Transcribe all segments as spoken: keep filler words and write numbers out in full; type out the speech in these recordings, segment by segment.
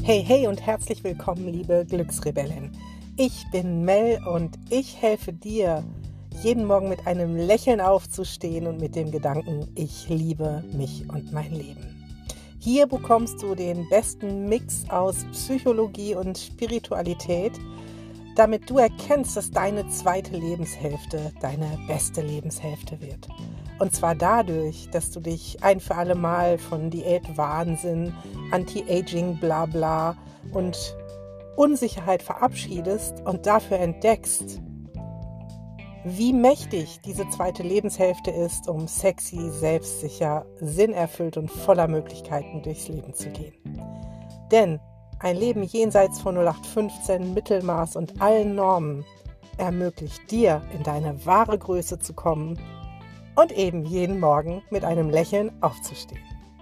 Hey, hey und herzlich willkommen, liebe Glücksrebellin. Ich bin Mel und ich helfe dir, jeden Morgen mit einem Lächeln aufzustehen und mit dem Gedanken, ich liebe mich und mein Leben. Hier bekommst du den besten Mix aus Psychologie und Spiritualität, damit du erkennst, dass deine zweite Lebenshälfte deine beste Lebenshälfte wird. Und zwar dadurch, dass du dich ein für alle Mal von Diätwahnsinn, Anti-Aging, Blabla und Unsicherheit verabschiedest und dafür entdeckst, wie mächtig diese zweite Lebenshälfte ist, um sexy, selbstsicher, sinnerfüllt und voller Möglichkeiten durchs Leben zu gehen. Denn ein Leben jenseits von null acht fünfzehn, Mittelmaß und allen Normen ermöglicht dir, in deine wahre Größe zu kommen und eben jeden Morgen mit einem Lächeln aufzustehen.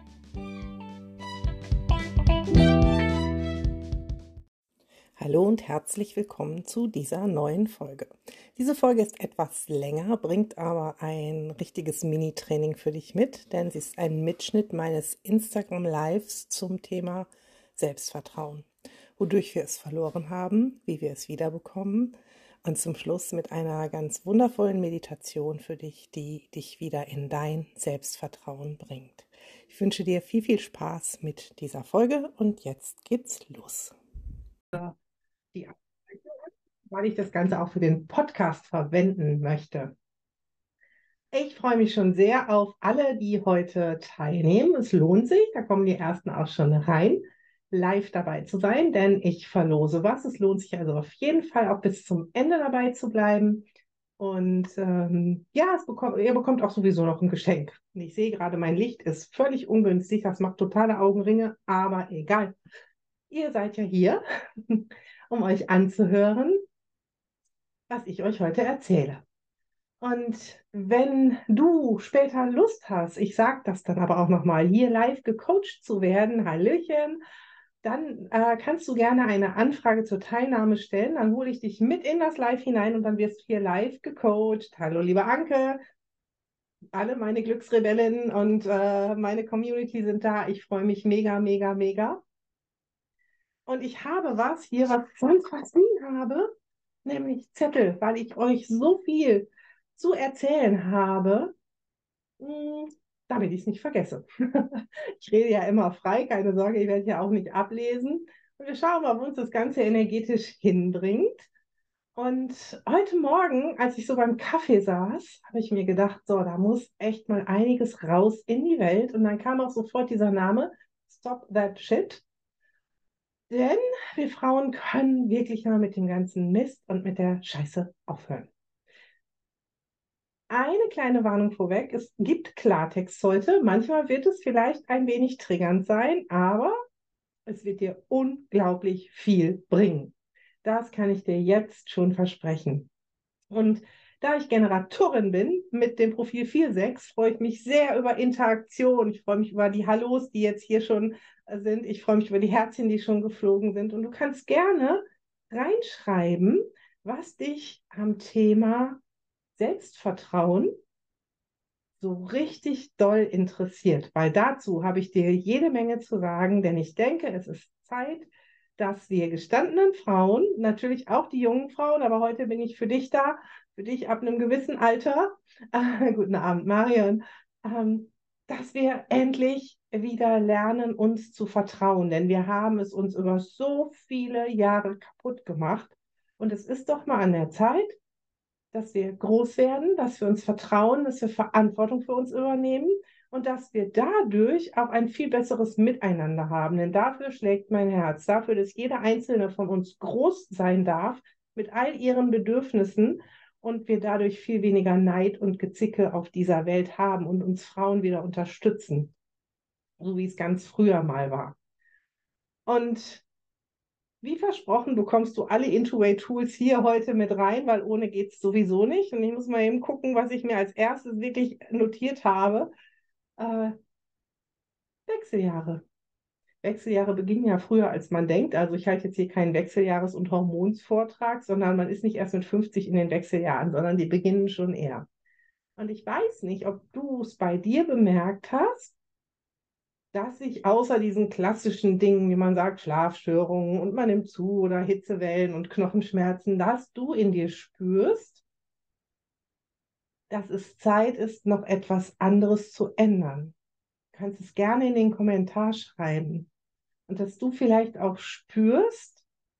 Hallo und herzlich willkommen zu dieser neuen Folge. Diese Folge ist etwas länger, bringt aber ein richtiges Mini-Training für dich mit, denn sie ist ein Mitschnitt meines Instagram-Lives zum Thema Selbstvertrauen, wodurch wir es verloren haben, wie wir es wiederbekommen und zum Schluss mit einer ganz wundervollen Meditation für dich, die dich wieder in dein Selbstvertrauen bringt. Ich wünsche dir viel, viel Spaß mit dieser Folge und jetzt geht's los. Die, weil ich das Ganze auch für den Podcast verwenden möchte. Ich freue mich schon sehr auf alle, die heute teilnehmen. Es lohnt sich, da kommen die ersten auch schon rein, live dabei zu sein, denn ich verlose was. Es lohnt sich also auf jeden Fall auch bis zum Ende dabei zu bleiben. Und ähm, ja, es bekommt, ihr bekommt auch sowieso noch ein Geschenk. Und ich sehe gerade, mein Licht ist völlig ungünstig, das macht totale Augenringe, aber egal. Ihr seid ja hier, um euch anzuhören, was ich euch heute erzähle. Und wenn du später Lust hast, ich sage das dann aber auch nochmal, hier live gecoacht zu werden, Hallöchen, dann äh, kannst du gerne eine Anfrage zur Teilnahme stellen. Dann hole ich dich mit in das Live hinein und dann wirst du hier live gecoacht. Hallo, liebe Anke, alle meine Glücksrebellen und äh, meine Community sind da. Ich freue mich mega, mega, mega. Und ich habe was hier, was ich sonst was nie habe, nämlich Zettel, weil ich euch so viel zu erzählen habe, mh, damit ich es nicht vergesse. Ich rede ja immer frei, keine Sorge, ich werde ja auch nicht ablesen. Und wir schauen mal, wo uns das Ganze energetisch hinbringt. Und heute Morgen, als ich so beim Kaffee saß, habe ich mir gedacht, so, da muss echt mal einiges raus in die Welt. Und dann kam auch sofort dieser Name, Stop That Shit. Denn wir Frauen können wirklich mal mit dem ganzen Mist und mit der Scheiße aufhören. Eine kleine Warnung vorweg, es gibt Klartext heute. Manchmal wird es vielleicht ein wenig triggernd sein, aber es wird dir unglaublich viel bringen. Das kann ich dir jetzt schon versprechen. Und da ich Generatorin bin mit dem Profil vier sechs, freue ich mich sehr über Interaktion. Ich freue mich über die Hallos, die jetzt hier schon sind. Ich freue mich über die Herzchen, die schon geflogen sind. Und du kannst gerne reinschreiben, was dich am Thema Selbstvertrauen so richtig doll interessiert. Weil dazu habe ich dir jede Menge zu sagen, denn ich denke, es ist Zeit, dass wir gestandenen Frauen, natürlich auch die jungen Frauen, aber heute bin ich für dich da, für dich ab einem gewissen Alter, äh, guten Abend Marion, ähm, dass wir endlich wieder lernen, uns zu vertrauen, denn wir haben es uns über so viele Jahre kaputt gemacht und es ist doch mal an der Zeit, dass wir groß werden, dass wir uns vertrauen, dass wir Verantwortung für uns übernehmen und dass wir dadurch auch ein viel besseres Miteinander haben. Denn dafür schlägt mein Herz, dafür, dass jeder Einzelne von uns groß sein darf mit all ihren Bedürfnissen und wir dadurch viel weniger Neid und Gezicke auf dieser Welt haben und uns Frauen wieder unterstützen, so wie es ganz früher mal war. Und wie versprochen bekommst du alle Intoway-Tools hier heute mit rein, weil ohne geht es sowieso nicht. Und ich muss mal eben gucken, was ich mir als erstes wirklich notiert habe. Äh, Wechseljahre. Wechseljahre beginnen ja früher, als man denkt. Also ich halte jetzt hier keinen Wechseljahres- und Hormonsvortrag, sondern man ist nicht erst mit fünfzig in den Wechseljahren, sondern die beginnen schon eher. Und ich weiß nicht, ob du es bei dir bemerkt hast, dass sich außer diesen klassischen Dingen, wie man sagt, Schlafstörungen und man nimmt zu oder Hitzewellen und Knochenschmerzen, dass du in dir spürst, dass es Zeit ist, noch etwas anderes zu ändern. Du kannst es gerne in den Kommentar schreiben. Und dass du vielleicht auch spürst,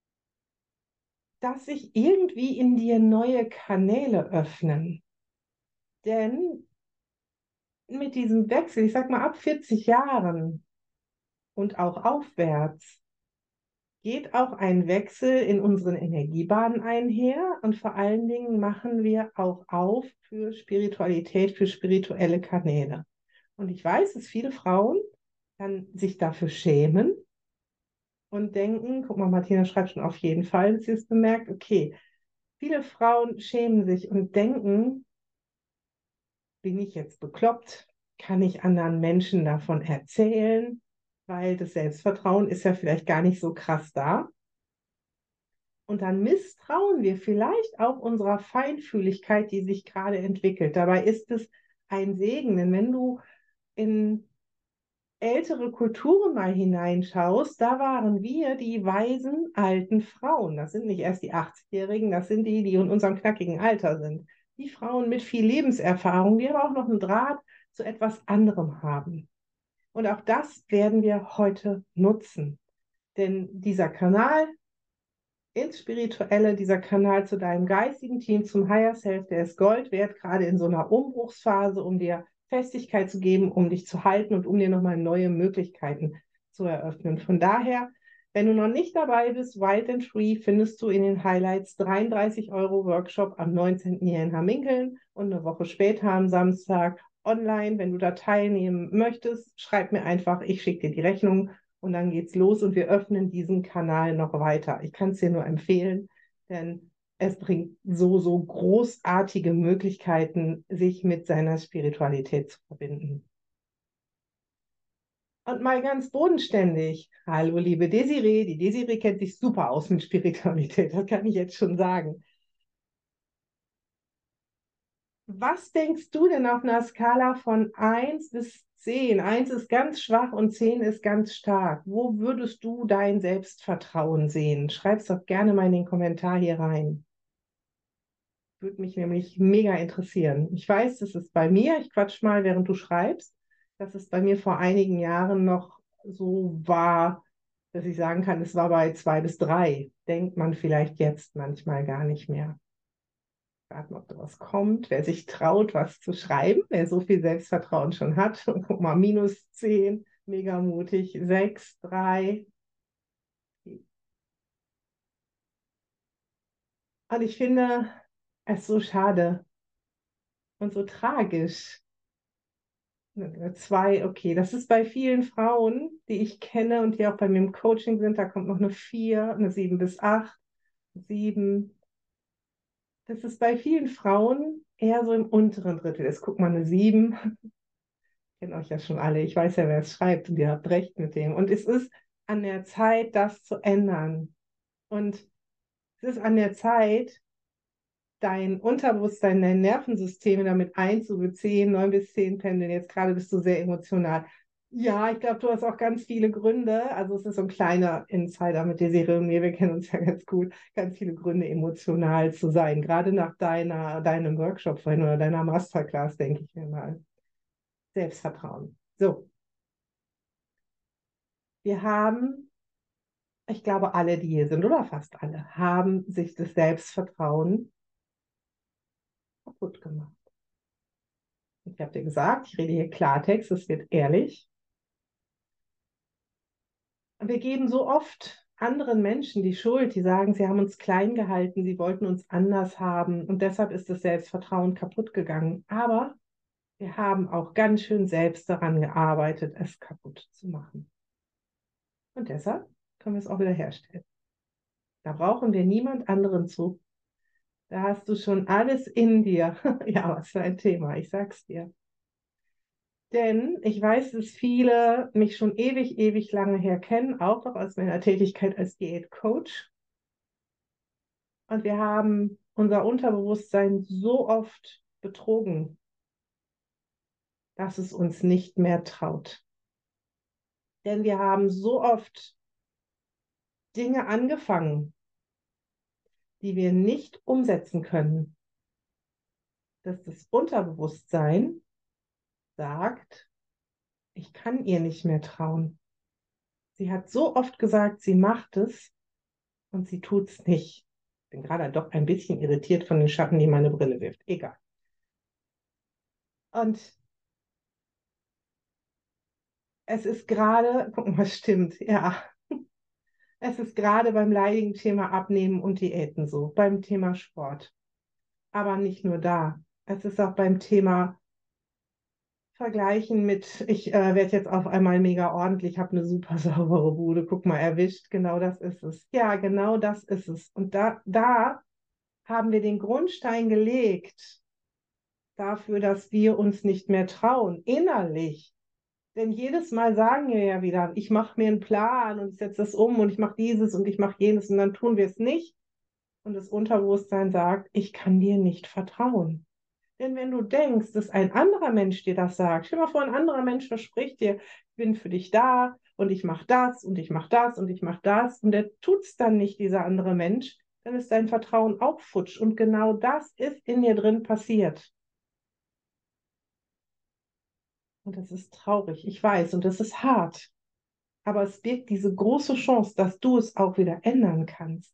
dass sich irgendwie in dir neue Kanäle öffnen. Denn mit diesem Wechsel, ich sag mal ab vierzig Jahren und auch aufwärts, geht auch ein Wechsel in unseren Energiebahnen einher und vor allen Dingen machen wir auch auf für Spiritualität, für spirituelle Kanäle. Und ich weiß, dass viele Frauen dann sich dafür schämen und denken, guck mal, Martina schreibt schon auf jeden Fall, dass sie es bemerkt, okay, viele Frauen schämen sich und denken, bin ich jetzt bekloppt? Kann ich anderen Menschen davon erzählen? Weil das Selbstvertrauen ist ja vielleicht gar nicht so krass da. Und dann misstrauen wir vielleicht auch unserer Feinfühligkeit, die sich gerade entwickelt. Dabei ist es ein Segen, denn wenn du in ältere Kulturen mal hineinschaust, da waren wir die weisen alten Frauen. Das sind nicht erst die achtzigjährigen, das sind die, die in unserem knackigen Alter sind. Die Frauen mit viel Lebenserfahrung, die aber auch noch einen Draht zu etwas anderem haben. Und auch das werden wir heute nutzen. Denn dieser Kanal ins Spirituelle, dieser Kanal zu deinem geistigen Team, zum Higher Self, der ist Gold wert, gerade in so einer Umbruchsphase, um dir Festigkeit zu geben, um dich zu halten und um dir nochmal neue Möglichkeiten zu eröffnen. Von daher, wenn du noch nicht dabei bist, Wild and Free findest du in den Highlights dreiunddreißig Euro Workshop am neunzehnten hier in Hamminkeln und eine Woche später am Samstag online. Wenn du da teilnehmen möchtest, schreib mir einfach, ich schicke dir die Rechnung. Und dann geht's los und wir öffnen diesen Kanal noch weiter. Ich kann es dir nur empfehlen, denn es bringt so, so großartige Möglichkeiten, sich mit seiner Spiritualität zu verbinden. Und mal ganz bodenständig. Hallo, liebe Desiree. Die Desiree kennt sich super aus mit Spiritualität, das kann ich jetzt schon sagen. Was denkst du denn auf einer Skala von eins bis zehn? eins ist ganz schwach und zehn ist ganz stark. Wo würdest du dein Selbstvertrauen sehen? Schreib es doch gerne mal in den Kommentar hier rein. Würde mich nämlich mega interessieren. Ich weiß, das ist bei mir, ich quatsch mal, während du schreibst, dass es bei mir vor einigen Jahren noch so war, dass ich sagen kann, es war bei zwei bis drei. Denkt man vielleicht jetzt manchmal gar nicht mehr. Warten, ob da was kommt. Wer sich traut, was zu schreiben, wer so viel Selbstvertrauen schon hat. Guck mal, minus zehn, mega mutig. sechs, drei. Und ich finde es so schade und so tragisch. Zwei, okay, das ist bei vielen Frauen, die ich kenne und die auch bei mir im Coaching sind, da kommt noch eine vier, eine sieben bis acht, sieben. Das ist bei vielen Frauen eher so im unteren Drittel. Jetzt guck mal, eine sieben. Kenne euch ja schon alle. Ich weiß ja, wer es schreibt und ihr habt recht mit dem. Und es ist an der Zeit, das zu ändern. Und es ist an der Zeit, dein Unterbewusstsein, dein Nervensystem damit einzubeziehen. Neun bis zehn pendeln. Jetzt gerade bist du sehr emotional. Ja, ich glaube, du hast auch ganz viele Gründe. Also es ist so ein kleiner Insider mit der Serie und mir. Wir kennen uns ja ganz gut. Ganz viele Gründe, emotional zu sein. Gerade nach deiner, deinem Workshop vorhin oder deiner Masterclass, denke ich mir mal. Selbstvertrauen. So, wir haben, ich glaube, alle, die hier sind, oder fast alle, haben sich das Selbstvertrauen kaputt gemacht. Ich habe dir gesagt, ich rede hier Klartext, es wird ehrlich. Wir geben so oft anderen Menschen die Schuld, die sagen, sie haben uns klein gehalten, sie wollten uns anders haben und deshalb ist das Selbstvertrauen kaputt gegangen. Aber wir haben auch ganz schön selbst daran gearbeitet, es kaputt zu machen. Und deshalb können wir es auch wieder herstellen. Da brauchen wir niemand anderen zu. Da hast du schon alles in dir. Ja, was für ein Thema, ich sag's dir. Denn ich weiß, dass viele mich schon ewig, ewig lange her kennen, auch noch aus meiner Tätigkeit als Diätcoach. Und wir haben unser Unterbewusstsein so oft betrogen, dass es uns nicht mehr traut. Denn wir haben so oft Dinge angefangen, die wir nicht umsetzen können, dass das Unterbewusstsein sagt, ich kann ihr nicht mehr trauen. Sie hat so oft gesagt, sie macht es und sie tut es nicht. Ich bin gerade doch ein bisschen irritiert von den Schatten, die meine Brille wirft. Egal. Und es ist gerade, guck mal, stimmt, ja. Es ist gerade beim leidigen Thema Abnehmen und Diäten so, beim Thema Sport. Aber nicht nur da. Es ist auch beim Thema Vergleichen mit, ich äh, werde jetzt auf einmal mega ordentlich, habe eine super saubere Bude, guck mal, erwischt, genau das ist es. Ja, genau das ist es. Und da, da haben wir den Grundstein gelegt dafür, dass wir uns nicht mehr trauen, innerlich. Denn jedes Mal sagen wir ja wieder, ich mache mir einen Plan und ich setze das um und ich mache dieses und ich mache jenes und dann tun wir es nicht. Und das Unterbewusstsein sagt, ich kann dir nicht vertrauen. Denn wenn du denkst, dass ein anderer Mensch dir das sagt, stell dir mal vor, ein anderer Mensch verspricht dir, ich bin für dich da und ich mache das und ich mache das und ich mache das und der tut es dann nicht, dieser andere Mensch, dann ist dein Vertrauen auch futsch. Und genau das ist in dir drin passiert. Und das ist traurig, ich weiß, und das ist hart. Aber es birgt diese große Chance, dass du es auch wieder ändern kannst.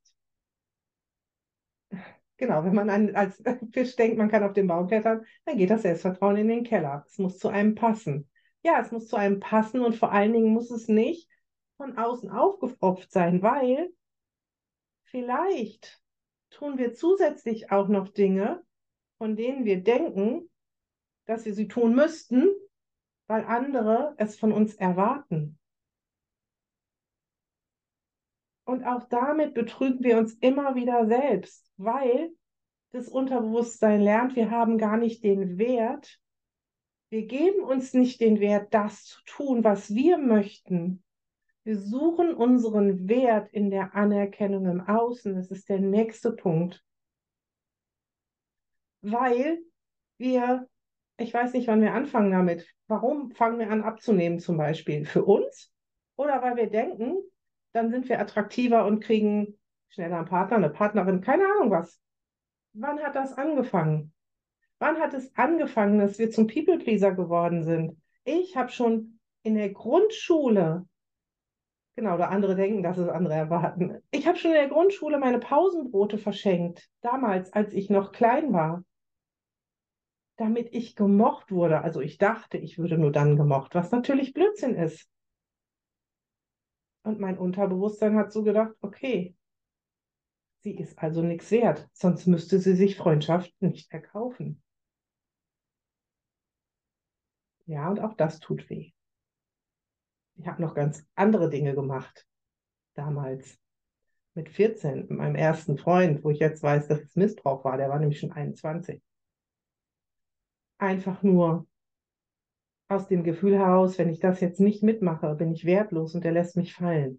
Genau, wenn man an, als Fisch denkt, man kann auf den Baum klettern, dann geht das Selbstvertrauen in den Keller. Es muss zu einem passen. Ja, es muss zu einem passen und vor allen Dingen muss es nicht von außen aufgepfropft sein, weil vielleicht tun wir zusätzlich auch noch Dinge, von denen wir denken, dass wir sie tun müssten, weil andere es von uns erwarten. Und auch damit betrügen wir uns immer wieder selbst, weil das Unterbewusstsein lernt, wir haben gar nicht den Wert, wir geben uns nicht den Wert, das zu tun, was wir möchten. Wir suchen unseren Wert in der Anerkennung im Außen. Das ist der nächste Punkt. Weil wir, ich weiß nicht, wann wir anfangen damit. Warum fangen wir an abzunehmen zum Beispiel? Für uns? Oder weil wir denken, dann sind wir attraktiver und kriegen schneller einen Partner, eine Partnerin, keine Ahnung was. Wann hat das angefangen? Wann hat es angefangen, dass wir zum People-Pleaser geworden sind? Ich habe schon in der Grundschule, genau, oder andere denken, dass es andere erwarten. Ich habe schon in der Grundschule meine Pausenbrote verschenkt, damals, als ich noch klein war, damit ich gemocht wurde. Also ich dachte, ich würde nur dann gemocht, was natürlich Blödsinn ist. Und mein Unterbewusstsein hat so gedacht, okay, sie ist also nichts wert, sonst müsste sie sich Freundschaft nicht erkaufen. Ja, und auch das tut weh. Ich habe noch ganz andere Dinge gemacht damals. Mit vierzehn, mit meinem ersten Freund, wo ich jetzt weiß, dass es Missbrauch war, der war nämlich schon einundzwanzig. Einfach nur aus dem Gefühl heraus, wenn ich das jetzt nicht mitmache, bin ich wertlos und der lässt mich fallen.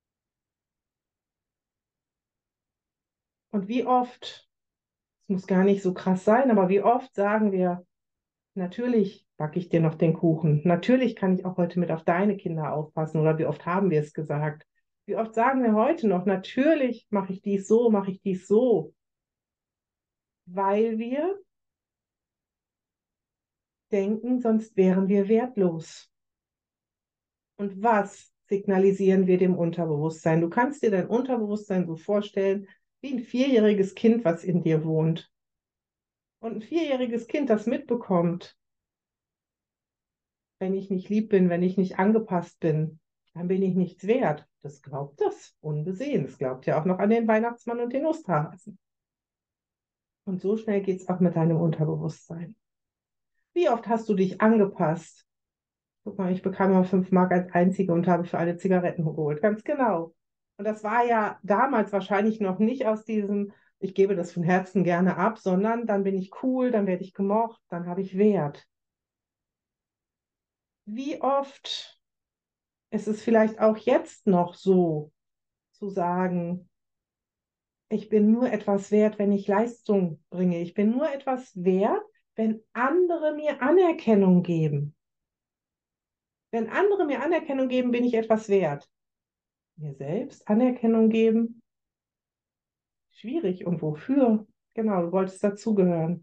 Und wie oft, es muss gar nicht so krass sein, aber wie oft sagen wir, natürlich backe ich dir noch den Kuchen, natürlich kann ich auch heute mit auf deine Kinder aufpassen oder wie oft haben wir es gesagt? Wie oft sagen wir heute noch, natürlich mache ich dies so, mache ich dies so, weil wir denken, sonst wären wir wertlos. Und was signalisieren wir dem Unterbewusstsein? Du kannst dir dein Unterbewusstsein so vorstellen, wie ein vierjähriges Kind, was in dir wohnt. Und ein vierjähriges Kind, das mitbekommt, wenn ich nicht lieb bin, wenn ich nicht angepasst bin, dann bin ich nichts wert. Das glaubt das unbesehen. Das glaubt ja auch noch an den Weihnachtsmann und den Osterhasen. Und so schnell geht es auch mit deinem Unterbewusstsein. Wie oft hast du dich angepasst? Guck mal, ich bekam mal fünf Mark als Einzige und habe für alle Zigaretten geholt. Ganz genau. Und das war ja damals wahrscheinlich noch nicht aus diesem, ich gebe das von Herzen gerne ab, sondern dann bin ich cool, dann werde ich gemocht, dann habe ich Wert. Wie oft ist es vielleicht auch jetzt noch so, zu sagen, ich bin nur etwas wert, wenn ich Leistung bringe. Ich bin nur etwas wert, wenn andere mir Anerkennung geben. Wenn andere mir Anerkennung geben, bin ich etwas wert. Mir selbst Anerkennung geben? Schwierig. Und wofür? Genau, du wolltest dazugehören.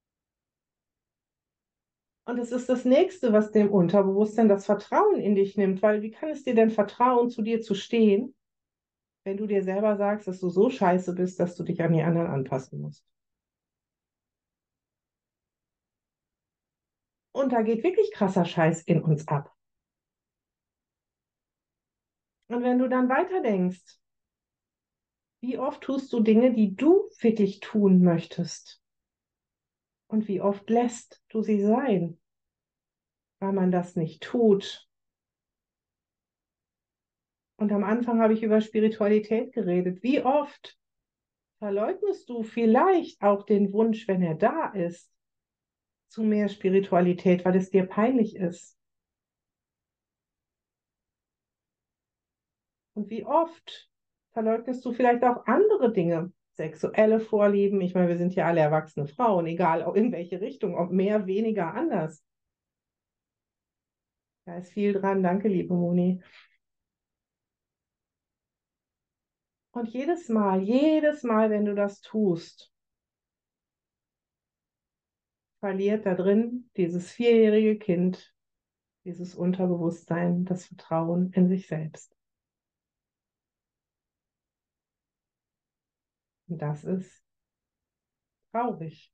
Und es ist das Nächste, was dem Unterbewusstsein das Vertrauen in dich nimmt, weil wie kann es dir denn vertrauen, zu dir zu stehen, wenn du dir selber sagst, dass du so scheiße bist, dass du dich an die anderen anpassen musst? Und da geht wirklich krasser Scheiß in uns ab. Und wenn du dann weiterdenkst, wie oft tust du Dinge, die du wirklich tun möchtest? Und wie oft lässt du sie sein, weil man das nicht tut? Und am Anfang habe ich über Spiritualität geredet. Wie oft verleugnest du vielleicht auch den Wunsch, wenn er da ist, zu mehr Spiritualität, weil es dir peinlich ist? Und wie oft verleugnest du vielleicht auch andere Dinge, sexuelle Vorlieben? Ich meine, wir sind ja alle erwachsene Frauen, egal in welche Richtung, ob mehr, weniger, anders. Da ist viel dran. Danke, liebe Moni. Und jedes Mal, jedes Mal, wenn du das tust, verliert da drin dieses vierjährige Kind, dieses Unterbewusstsein, das Vertrauen in sich selbst. Und das ist traurig.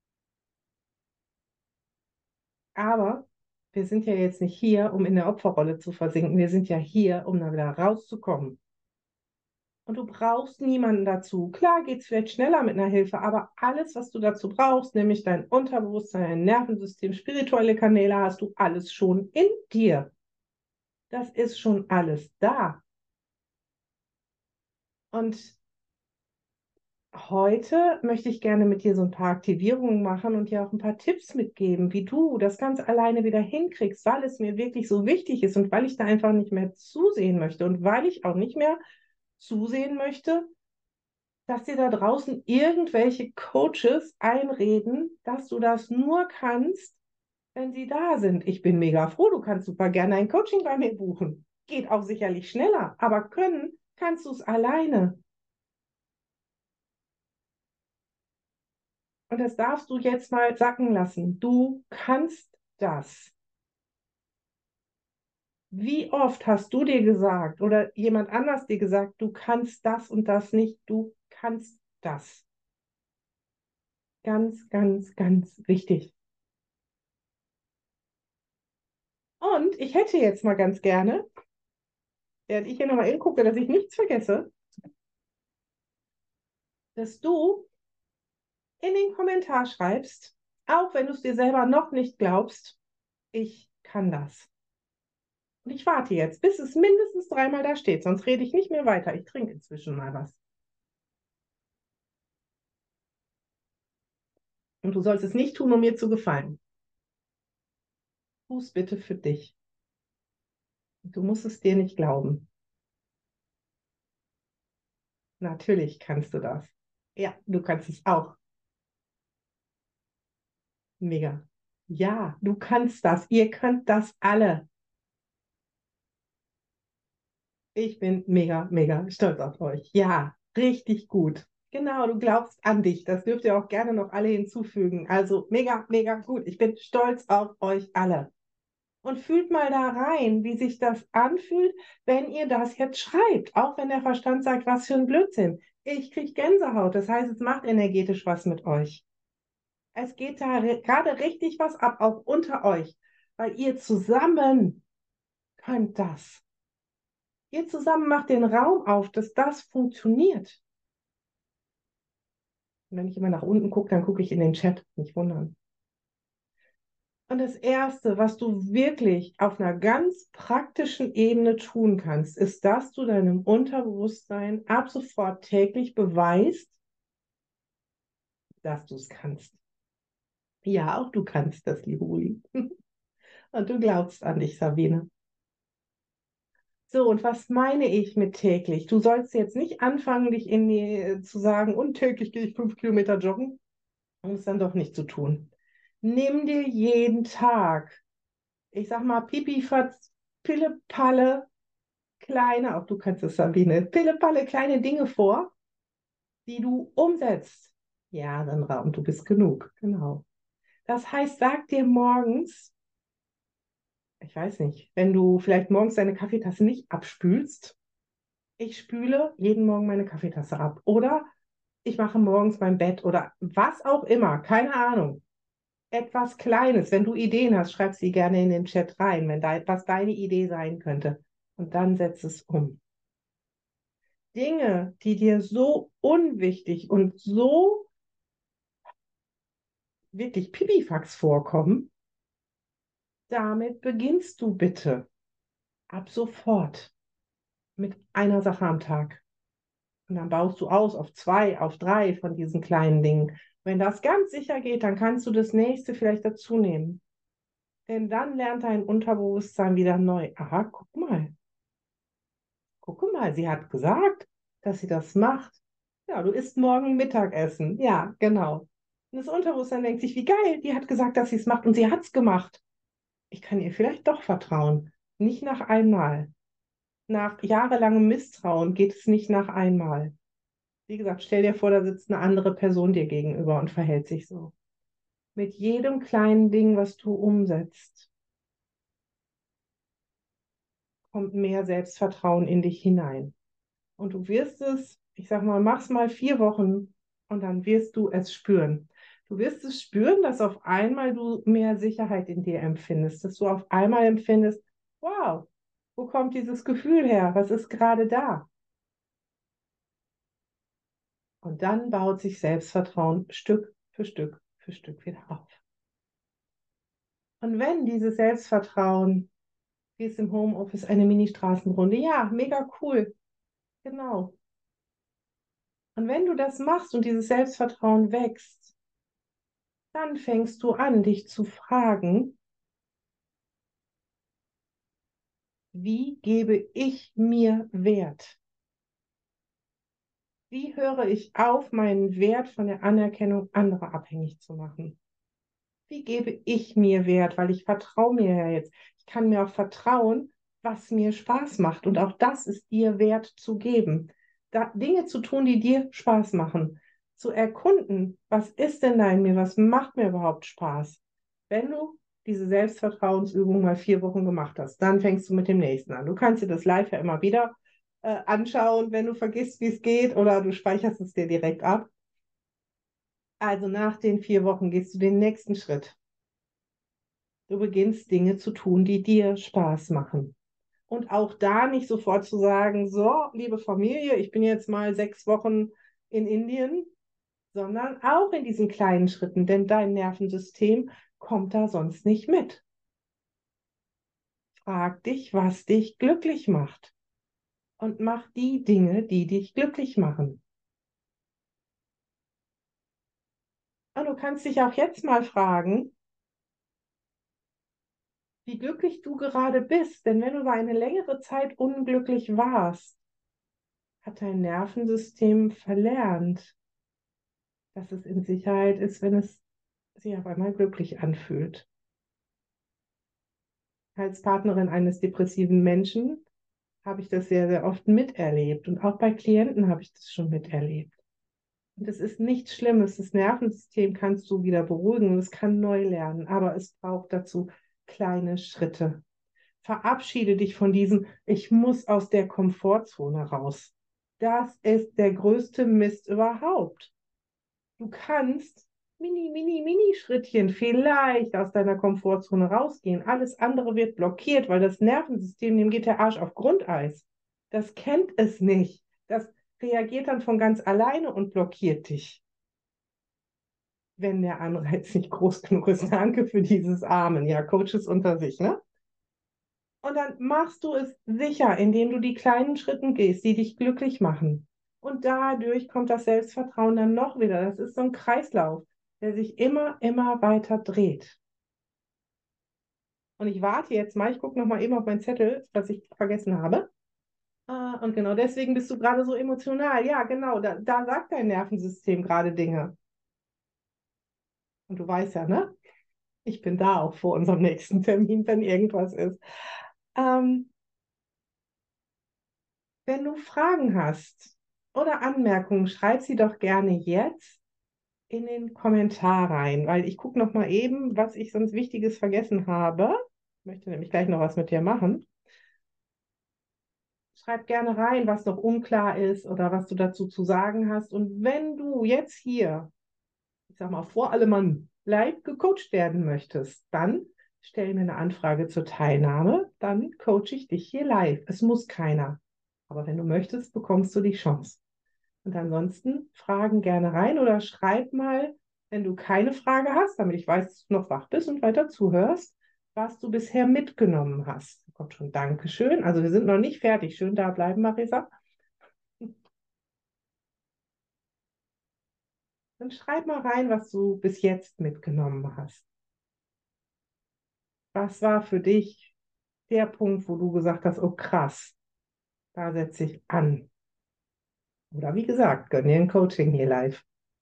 Aber wir sind ja jetzt nicht hier, um in der Opferrolle zu versinken. Wir sind ja hier, um da wieder rauszukommen. Und du brauchst niemanden dazu. Klar geht es vielleicht schneller mit einer Hilfe, aber alles, was du dazu brauchst, nämlich dein Unterbewusstsein, dein Nervensystem, spirituelle Kanäle, hast du alles schon in dir. Das ist schon alles da. Und heute möchte ich gerne mit dir so ein paar Aktivierungen machen und dir auch ein paar Tipps mitgeben, wie du das ganz alleine wieder hinkriegst, weil es mir wirklich so wichtig ist und weil ich da einfach nicht mehr zusehen möchte und weil ich auch nicht mehr zusehen möchte, dass dir da draußen irgendwelche Coaches einreden, dass du das nur kannst, wenn sie da sind. Ich bin mega froh, du kannst super gerne ein Coaching bei mir buchen. Geht auch sicherlich schneller, aber können kannst du es alleine. Und das darfst du jetzt mal sacken lassen. Du kannst das. Wie oft hast du dir gesagt oder jemand anders dir gesagt, du kannst das und das nicht, du kannst das. Ganz, ganz, ganz wichtig. Und ich hätte jetzt mal ganz gerne, während ich hier nochmal gucke, dass ich nichts vergesse, dass du in den Kommentar schreibst, auch wenn du es dir selber noch nicht glaubst, ich kann das. Und ich warte jetzt, bis es mindestens dreimal da steht, sonst rede ich nicht mehr weiter. Ich trinke inzwischen mal was. Und du sollst es nicht tun, um mir zu gefallen. Tu es bitte für dich. Du musst es dir nicht glauben. Natürlich kannst du das. Ja, du kannst es auch. Mega. Ja, du kannst das. Ihr könnt das alle. Ich bin mega, mega stolz auf euch. Ja, richtig gut. Genau, du glaubst an dich. Das dürft ihr auch gerne noch alle hinzufügen. Also mega, mega gut. Ich bin stolz auf euch alle. Und fühlt mal da rein, wie sich das anfühlt, wenn ihr das jetzt schreibt. Auch wenn der Verstand sagt, was für ein Blödsinn. Ich kriege Gänsehaut. Das heißt, es macht energetisch was mit euch. Es geht da gerade richtig was ab, auch unter euch. Weil ihr zusammen könnt das. Ihr zusammen macht den Raum auf, dass das funktioniert. Und wenn ich immer nach unten gucke, dann gucke ich in den Chat. Nicht wundern. Und das Erste, was du wirklich auf einer ganz praktischen Ebene tun kannst, ist, dass du deinem Unterbewusstsein ab sofort täglich beweist, dass du es kannst. Ja, auch du kannst das, liebe Uli. Und du glaubst an dich, Sabine. So, und was meine ich mit täglich? Du sollst jetzt nicht anfangen, dich in die, zu sagen, und täglich gehe ich fünf Kilometer joggen, um es dann doch nicht zu tun. Nimm dir jeden Tag, ich sag mal, Pipifatz Pille-Palle kleine, auch du kannst es, Sabine, Pille-Palle kleine Dinge vor, die du umsetzt. Ja, Sandra, und du bist genug, genau. Das heißt, sag dir morgens, ich weiß nicht, wenn du vielleicht morgens deine Kaffeetasse nicht abspülst, ich spüle jeden Morgen meine Kaffeetasse ab. Oder ich mache morgens mein Bett oder was auch immer, keine Ahnung. Etwas Kleines. Wenn du Ideen hast, schreib sie gerne in den Chat rein, wenn da, was deine Idee sein könnte. Und dann setz es um. Dinge, die dir so unwichtig und so wirklich Pipifax vorkommen, damit beginnst du bitte ab sofort mit einer Sache am Tag. Und dann baust du aus auf zwei, auf drei von diesen kleinen Dingen. Wenn das ganz sicher geht, dann kannst du das nächste vielleicht dazu nehmen. Denn dann lernt dein Unterbewusstsein wieder neu. Aha, guck mal. Guck mal, sie hat gesagt, dass sie das macht. Ja, du isst morgen Mittagessen. Ja, genau. Und das Unterbewusstsein denkt sich, wie geil, die hat gesagt, dass sie es macht und sie hat es gemacht. Ich kann ihr vielleicht doch vertrauen. Nicht nach einmal. Nach jahrelangem Misstrauen geht es nicht nach einmal. Wie gesagt, stell dir vor, da sitzt eine andere Person dir gegenüber und verhält sich so. Mit jedem kleinen Ding, was du umsetzt, kommt mehr Selbstvertrauen in dich hinein. Und du wirst es, ich sag mal, mach's mal vier Wochen und dann wirst du es spüren. Du wirst es spüren, dass auf einmal du mehr Sicherheit in dir empfindest, dass du auf einmal empfindest, wow, wo kommt dieses Gefühl her? Was ist gerade da? Und dann baut sich Selbstvertrauen Stück für Stück für Stück wieder auf. Und wenn dieses Selbstvertrauen, wie es im Homeoffice, eine Mini-Straßenrunde, ja, mega cool, genau. Und wenn du das machst und dieses Selbstvertrauen wächst, dann fängst du an, dich zu fragen, wie gebe ich mir Wert? Wie höre ich auf, meinen Wert von der Anerkennung anderer abhängig zu machen? Wie gebe ich mir Wert? Weil ich vertraue mir ja jetzt. Ich kann mir auch vertrauen, was mir Spaß macht. Und auch das ist dir Wert zu geben. Da, Dinge zu tun, die dir Spaß machen. Zu erkunden, was ist denn da in mir? Was macht mir überhaupt Spaß? Wenn du diese Selbstvertrauensübung mal vier Wochen gemacht hast, dann fängst du mit dem nächsten an. Du kannst dir das live ja immer wieder äh, anschauen, wenn du vergisst, wie es geht, oder du speicherst es dir direkt ab. Also nach den vier Wochen gehst du den nächsten Schritt. Du beginnst Dinge zu tun, die dir Spaß machen. Und auch da nicht sofort zu sagen, so, liebe Familie, ich bin jetzt mal sechs Wochen in Indien, sondern auch in diesen kleinen Schritten, denn dein Nervensystem kommt da sonst nicht mit. Frag dich, was dich glücklich macht. Und mach die Dinge, die dich glücklich machen. Und du kannst dich auch jetzt mal fragen, wie glücklich du gerade bist. Denn wenn du über eine längere Zeit unglücklich warst, hat dein Nervensystem verlernt, dass es in Sicherheit ist, wenn es sich auf einmal glücklich anfühlt. Als Partnerin eines depressiven Menschen habe ich das sehr, sehr oft miterlebt. Und auch bei Klienten habe ich das schon miterlebt. Und es ist nichts Schlimmes. Das Nervensystem kannst du wieder beruhigen und es kann neu lernen. Aber es braucht dazu kleine Schritte. Verabschiede dich von diesem, ich muss aus der Komfortzone raus. Das ist der größte Mist überhaupt. Du kannst mini, mini, mini Schrittchen vielleicht aus deiner Komfortzone rausgehen. Alles andere wird blockiert, weil das Nervensystem, dem geht der Arsch auf Grundeis. Das kennt es nicht. Das reagiert dann von ganz alleine und blockiert dich. Wenn der Anreiz nicht groß genug ist. Danke für dieses Amen. Ja, Coaches unter sich, ne? Und dann machst du es sicher, indem du die kleinen Schritte gehst, die dich glücklich machen. Und dadurch kommt das Selbstvertrauen dann noch wieder. Das ist so ein Kreislauf, der sich immer, immer weiter dreht. Und ich warte jetzt mal, ich gucke noch mal eben auf meinen Zettel, was ich vergessen habe. Ah, und genau deswegen bist du gerade so emotional. Ja, genau, da, da sagt dein Nervensystem gerade Dinge. Und du weißt ja, ne? Ich bin da auch vor unserem nächsten Termin, wenn irgendwas ist. Ähm, wenn du Fragen hast oder Anmerkungen, schreib sie doch gerne jetzt in den Kommentar rein, weil ich gucke noch mal eben, was ich sonst Wichtiges vergessen habe. Ich möchte nämlich gleich noch was mit dir machen. Schreib gerne rein, was noch unklar ist oder was du dazu zu sagen hast. Und wenn du jetzt hier, ich sag mal, vor allem Mann live gecoacht werden möchtest, dann stell mir eine Anfrage zur Teilnahme, dann coache ich dich hier live. Es muss keiner. Aber wenn du möchtest, bekommst du die Chance. Und ansonsten Fragen gerne rein oder schreib mal, wenn du keine Frage hast, damit ich weiß, dass du noch wach bist und weiter zuhörst, was du bisher mitgenommen hast. Da kommt schon Dankeschön. Also wir sind noch nicht fertig. Schön da bleiben, Marisa. Dann schreib mal rein, was du bis jetzt mitgenommen hast. Was war für dich der Punkt, wo du gesagt hast, oh krass, da setze ich an. Oder wie gesagt, gönn dir ein Coaching hier live.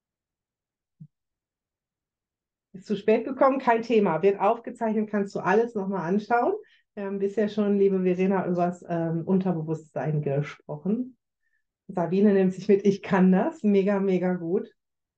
Ist zu spät gekommen, kein Thema. Wird aufgezeichnet, kannst du alles nochmal anschauen. Wir haben bisher schon, liebe Verena, über das ähm, Unterbewusstsein gesprochen. Sabine nimmt sich mit, ich kann das. Mega, mega gut.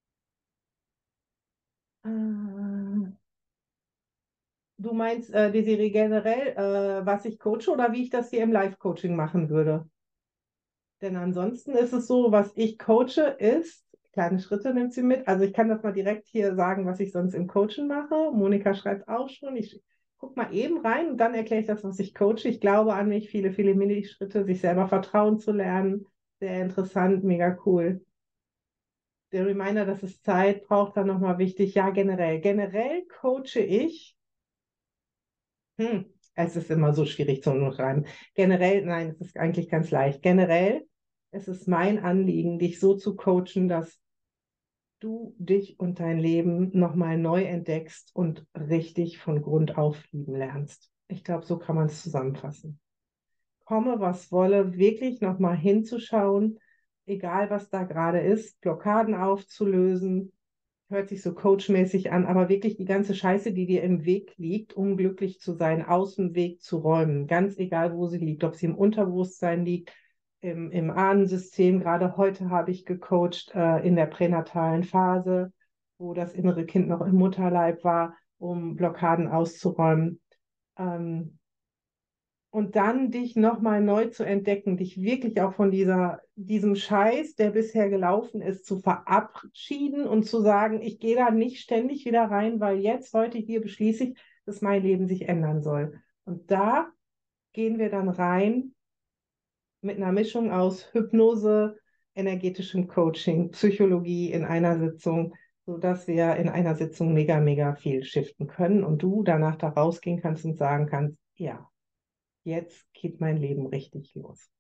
Äh, du meinst, äh, Desiree, generell, äh, was ich coache oder wie ich das hier im Live-Coaching machen würde? Denn ansonsten ist es so, was ich coache, ist, kleine Schritte nimmt sie mit. Also ich kann das mal direkt hier sagen, was ich sonst im Coachen mache. Monika schreibt auch schon. Ich guck mal eben rein und dann erkläre ich das, was ich coache. Ich glaube an mich, viele, viele Mini-Schritte, sich selber vertrauen zu lernen. Sehr interessant, mega cool. Der Reminder, dass es Zeit braucht, dann nochmal wichtig. Ja, generell. Generell coache ich. Hm, es ist immer so schwierig zu schreiben. Generell, nein, es ist eigentlich ganz leicht. Generell, es ist mein Anliegen, dich so zu coachen, dass du dich und dein Leben nochmal neu entdeckst und richtig von Grund auf lieben lernst. Ich glaube, so kann man es zusammenfassen. Komme, was wolle, wirklich nochmal hinzuschauen, egal was da gerade ist, Blockaden aufzulösen, hört sich so coachmäßig an, aber wirklich die ganze Scheiße, die dir im Weg liegt, um glücklich zu sein, aus dem Weg zu räumen. Ganz egal, wo sie liegt, ob sie im Unterbewusstsein liegt, im, im Ahnensystem. Gerade heute habe ich gecoacht äh, in der pränatalen Phase, wo das innere Kind noch im Mutterleib war, um Blockaden auszuräumen. Ähm, und dann dich nochmal neu zu entdecken, dich wirklich auch von dieser, diesem Scheiß, der bisher gelaufen ist, zu verabschieden und zu sagen, ich gehe da nicht ständig wieder rein, weil jetzt, heute hier beschließe ich, dass mein Leben sich ändern soll. Und da gehen wir dann rein mit einer Mischung aus Hypnose, energetischem Coaching, Psychologie in einer Sitzung, sodass wir in einer Sitzung mega, mega viel shiften können und du danach da rausgehen kannst und sagen kannst, ja, jetzt geht mein Leben richtig los.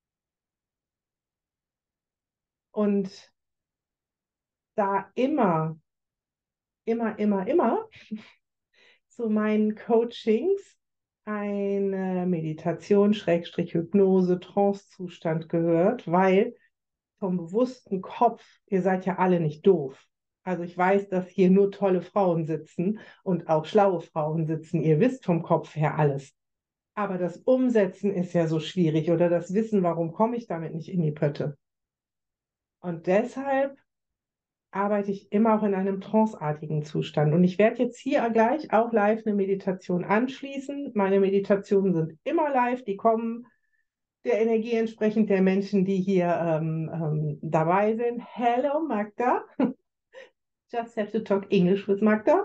Und da immer, immer, immer, immer zu meinen Coachings eine Meditation, Schrägstrich Hypnose, Trance-Zustand gehört, weil vom bewussten Kopf, ihr seid ja alle nicht doof. Also ich weiß, dass hier nur tolle Frauen sitzen und auch schlaue Frauen sitzen. Ihr wisst vom Kopf her alles. Aber das Umsetzen ist ja so schwierig oder das Wissen, warum komme ich damit nicht in die Pötte. Und deshalb arbeite ich immer auch in einem tranceartigen Zustand. Und ich werde jetzt hier gleich auch live eine Meditation anschließen. Meine Meditationen sind immer live, die kommen der Energie entsprechend der Menschen, die hier ähm, ähm, dabei sind. Hello Magda, just have to talk English with Magda.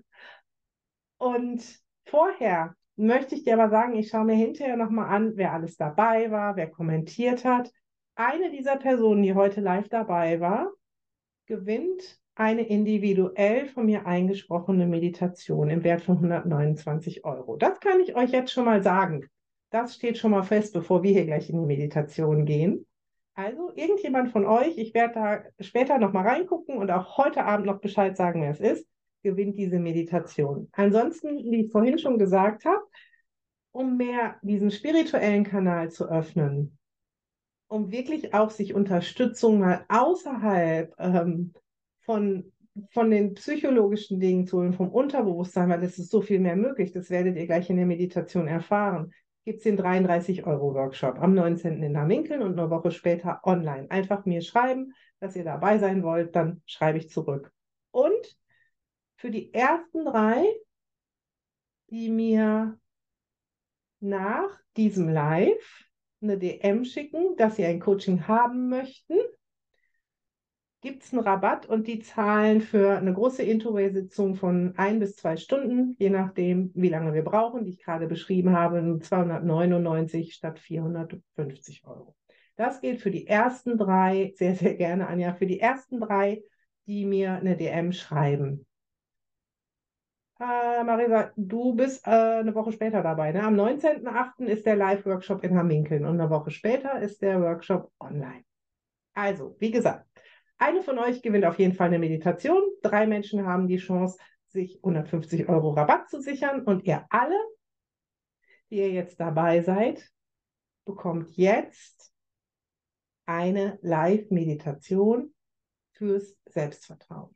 Und vorher möchte ich dir aber sagen, ich schaue mir hinterher nochmal an, wer alles dabei war, wer kommentiert hat. Eine dieser Personen, die heute live dabei war, gewinnt eine individuell von mir eingesprochene Meditation im Wert von hundertneunundzwanzig Euro. Das kann ich euch jetzt schon mal sagen. Das steht schon mal fest, bevor wir hier gleich in die Meditation gehen. Also irgendjemand von euch, ich werde da später noch mal reingucken und auch heute Abend noch Bescheid sagen, wer es ist, gewinnt diese Meditation. Ansonsten, wie ich vorhin schon gesagt habe, um mehr diesen spirituellen Kanal zu öffnen, um wirklich auch sich Unterstützung mal außerhalb ähm, von, von den psychologischen Dingen zu holen, vom Unterbewusstsein, weil es ist so viel mehr möglich. Das werdet ihr gleich in der Meditation erfahren. gibt es den dreiunddreißig-Euro-Workshop am neunzehnten in Hamminkeln und eine Woche später online. Einfach mir schreiben, dass ihr dabei sein wollt, dann schreibe ich zurück. Und für die ersten drei, die mir nach diesem Live eine D M schicken, dass sie ein Coaching haben möchten, gibt es einen Rabatt und die zahlen für eine große Intro-Sitzung von ein bis zwei Stunden, je nachdem, wie lange wir brauchen, die ich gerade beschrieben habe, zweihundertneunundneunzig statt vierhundertfünfzig Euro. Das gilt für die ersten drei, sehr, sehr gerne, Anja, für die ersten drei, die mir eine D M schreiben. Äh, Marisa, du bist äh, eine Woche später dabei. Ne? Am neunzehnten achten ist der Live-Workshop in Hamminkeln und eine Woche später ist der Workshop online. Also, wie gesagt, eine von euch gewinnt auf jeden Fall eine Meditation. Drei Menschen haben die Chance, sich hundertfünfzig Euro Rabatt zu sichern. Und ihr alle, die ihr jetzt dabei seid, bekommt jetzt eine Live-Meditation fürs Selbstvertrauen.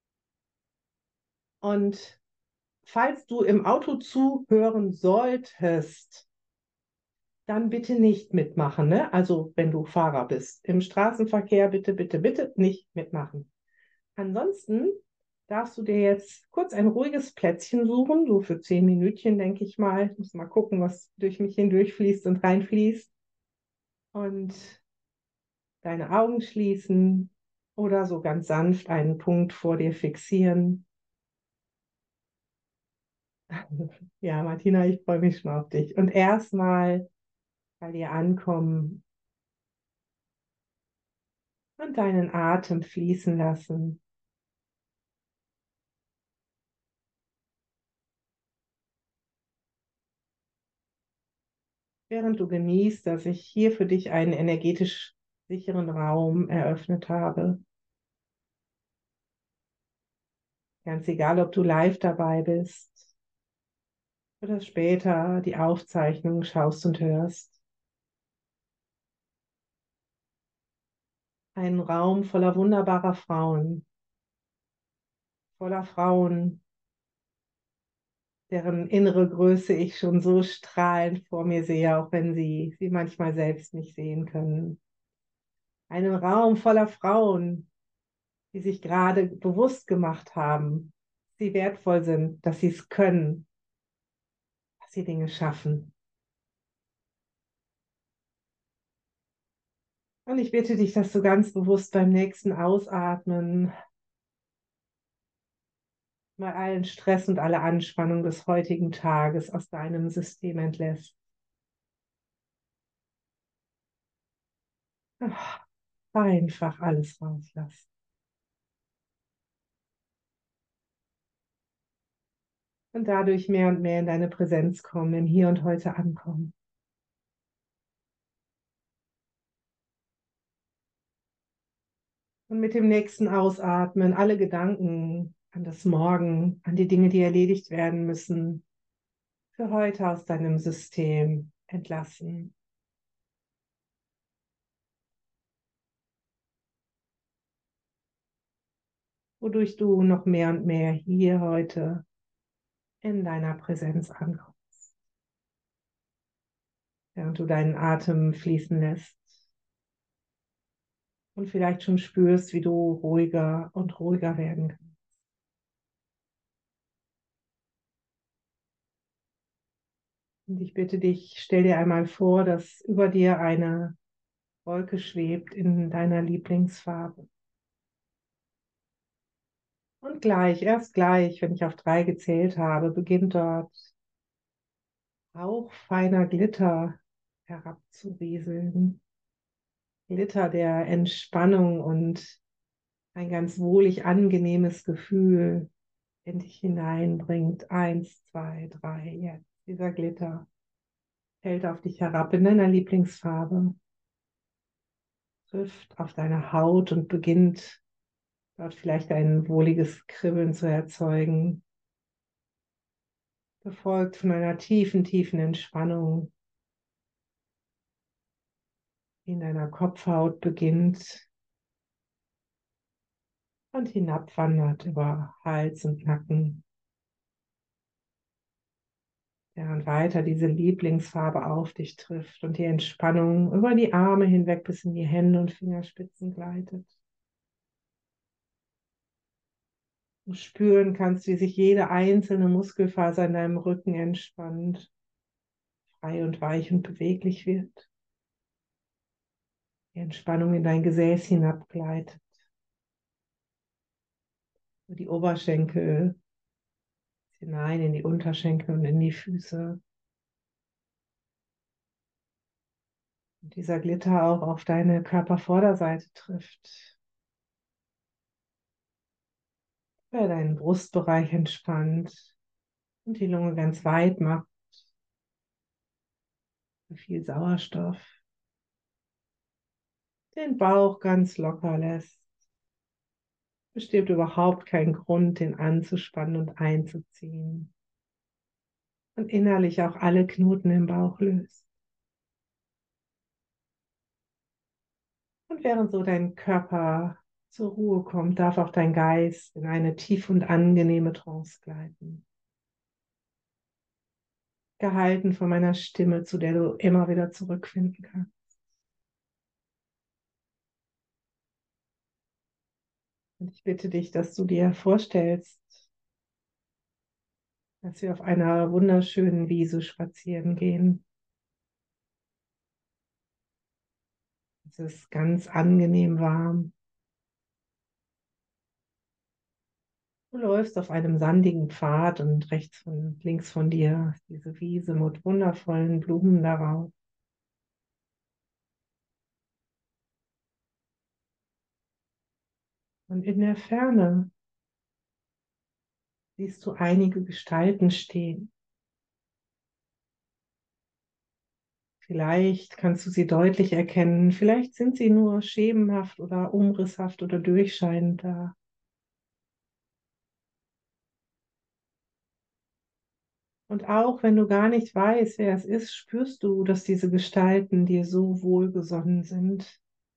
Und falls du im Auto zuhören solltest, dann bitte nicht mitmachen, ne? Also wenn du Fahrer bist. Im Straßenverkehr bitte, bitte, bitte nicht mitmachen. Ansonsten darfst du dir jetzt kurz ein ruhiges Plätzchen suchen, so für zehn Minütchen, denke ich mal. Ich muss mal gucken, was durch mich hindurchfließt und reinfließt. Und deine Augen schließen oder so ganz sanft einen Punkt vor dir fixieren. Ja, Martina, ich freue mich schon auf dich. Und erstmal bei dir ankommen und deinen Atem fließen lassen. Während du genießt, dass ich hier für dich einen energetisch sicheren Raum eröffnet habe. Ganz egal, ob du live dabei bist oder später die Aufzeichnung schaust und hörst. Ein Raum voller wunderbarer Frauen, voller Frauen, deren innere Größe ich schon so strahlend vor mir sehe, auch wenn sie sie manchmal selbst nicht sehen können. Einen Raum voller Frauen, die sich gerade bewusst gemacht haben, dass sie wertvoll sind, dass sie es können, dass sie Dinge schaffen. Und ich bitte dich, dass du ganz bewusst beim nächsten Ausatmen mal allen Stress und alle Anspannung des heutigen Tages aus deinem System entlässt. Ach, einfach alles rauslassen. Und dadurch mehr und mehr in deine Präsenz kommen, im Hier und Heute ankommen. Und mit dem nächsten Ausatmen alle Gedanken an das Morgen, an die Dinge, die erledigt werden müssen, für heute aus deinem System entlassen. Wodurch du noch mehr und mehr hier heute in deiner Präsenz ankommst. Während du deinen Atem fließen lässt und vielleicht schon spürst, wie du ruhiger und ruhiger werden kannst. Und ich bitte dich, stell dir einmal vor, dass über dir eine Wolke schwebt in deiner Lieblingsfarbe. Und gleich, erst gleich, wenn ich auf drei gezählt habe, beginnt dort hauchfeiner Glitter herabzurieseln. Glitter der Entspannung und ein ganz wohlig angenehmes Gefühl in dich hineinbringt. Eins, zwei, drei, jetzt. Dieser Glitter fällt auf dich herab in deiner Lieblingsfarbe, trifft auf deine Haut und beginnt dort vielleicht ein wohliges Kribbeln zu erzeugen, gefolgt von einer tiefen, tiefen Entspannung, die in deiner Kopfhaut beginnt und hinabwandert über Hals und Nacken, während weiter diese Lieblingsfarbe auf dich trifft und die Entspannung über die Arme hinweg bis in die Hände und Fingerspitzen gleitet. Du spüren kannst, wie sich jede einzelne Muskelfaser in deinem Rücken entspannt, frei und weich und beweglich wird. Die Entspannung in dein Gesäß hinabgleitet, über die Oberschenkel hinein in die Unterschenkel und in die Füße. Und dieser Glitter auch auf deine Körpervorderseite trifft, weil deinen Brustbereich entspannt und die Lunge ganz weit macht, für viel Sauerstoff, den Bauch ganz locker lässt. Besteht überhaupt kein Grund, den anzuspannen und einzuziehen. Und innerlich auch alle Knoten im Bauch löst. Und während so dein Körper zur Ruhe kommt, darf auch dein Geist in eine tiefe und angenehme Trance gleiten. Gehalten von meiner Stimme, zu der du immer wieder zurückfinden kannst. Und ich bitte dich, dass du dir vorstellst, dass wir auf einer wunderschönen Wiese spazieren gehen. Es ist ganz angenehm warm. Du läufst auf einem sandigen Pfad und rechts und links von dir ist diese Wiese mit wundervollen Blumen darauf. Und in der Ferne siehst du einige Gestalten stehen. Vielleicht kannst du sie deutlich erkennen, vielleicht sind sie nur schemenhaft oder umrisshaft oder durchscheinend da. Und auch wenn du gar nicht weißt, wer es ist, spürst du, dass diese Gestalten dir so wohlgesonnen sind.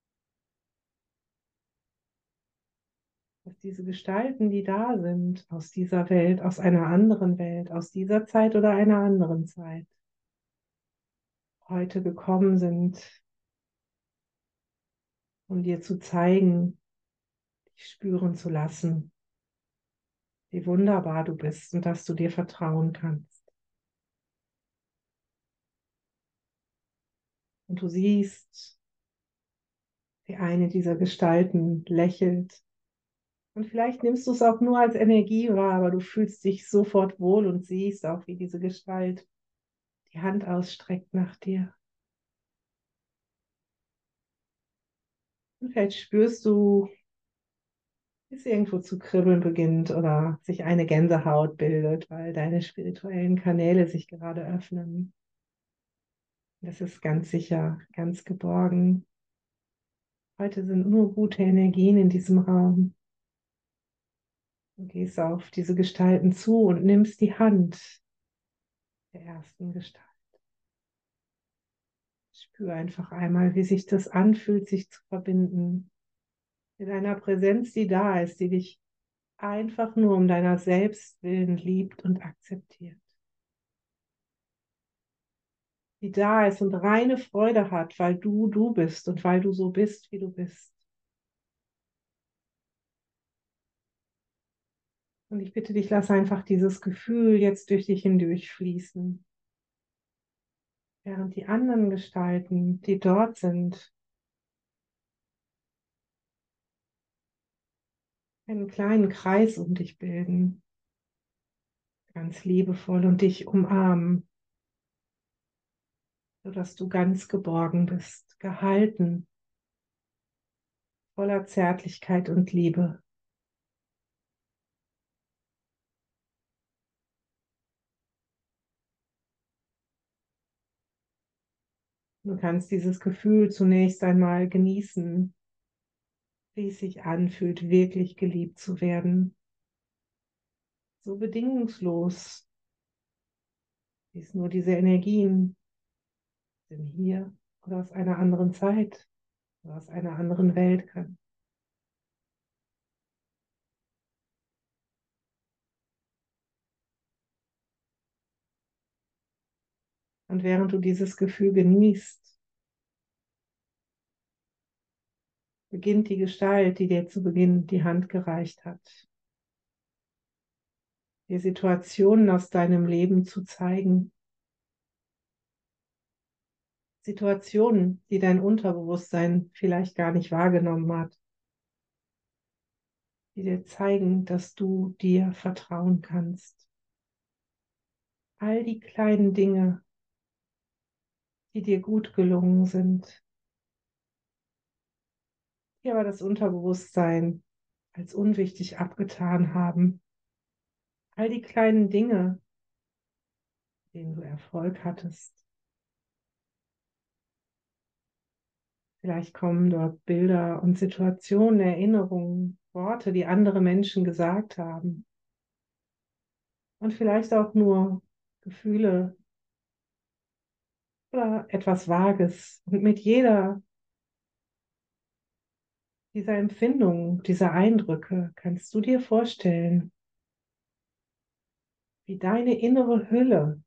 Dass diese Gestalten, die da sind, aus dieser Welt, aus einer anderen Welt, aus dieser Zeit oder einer anderen Zeit, heute gekommen sind, um dir zu zeigen, dich spüren zu lassen, wie wunderbar du bist und dass du dir vertrauen kannst. Und du siehst, wie eine dieser Gestalten lächelt. Und vielleicht nimmst du es auch nur als Energie wahr, aber du fühlst dich sofort wohl und siehst auch, wie diese Gestalt die Hand ausstreckt nach dir. Und vielleicht spürst du, wie es irgendwo zu kribbeln beginnt oder sich eine Gänsehaut bildet, weil deine spirituellen Kanäle sich gerade öffnen. Das ist ganz sicher, ganz geborgen. Heute sind nur gute Energien in diesem Raum. Du gehst auf diese Gestalten zu und nimmst die Hand der ersten Gestalt. Spür einfach einmal, wie sich das anfühlt, sich zu verbinden mit einer Präsenz, die da ist, die dich einfach nur um deiner selbst willen liebt und akzeptiert. Die da ist und reine Freude hat, weil du du bist und weil du so bist, wie du bist. Und ich bitte dich, lass einfach dieses Gefühl jetzt durch dich hindurch fließen. Während die anderen Gestalten, die dort sind, einen kleinen Kreis um dich bilden, ganz liebevoll und dich umarmen, sodass du ganz geborgen bist, gehalten, voller Zärtlichkeit und Liebe. Du kannst dieses Gefühl zunächst einmal genießen, wie es sich anfühlt, wirklich geliebt zu werden. So bedingungslos, wie es nur diese Energien sind hier oder aus einer anderen Zeit oder aus einer anderen Welt können. Und während du dieses Gefühl genießt, beginnt die Gestalt, die dir zu Beginn die Hand gereicht hat, dir Situationen aus deinem Leben zu zeigen. Situationen, die dein Unterbewusstsein vielleicht gar nicht wahrgenommen hat, die dir zeigen, dass du dir vertrauen kannst. All die kleinen Dinge, die dir gut gelungen sind, die aber das Unterbewusstsein als unwichtig abgetan haben. All die kleinen Dinge, denen du Erfolg hattest. Vielleicht kommen dort Bilder und Situationen, Erinnerungen, Worte, die andere Menschen gesagt haben. Und vielleicht auch nur Gefühle oder etwas Vages. Und mit jeder dieser Empfindungen, dieser Eindrücke kannst du dir vorstellen, wie deine innere Hülle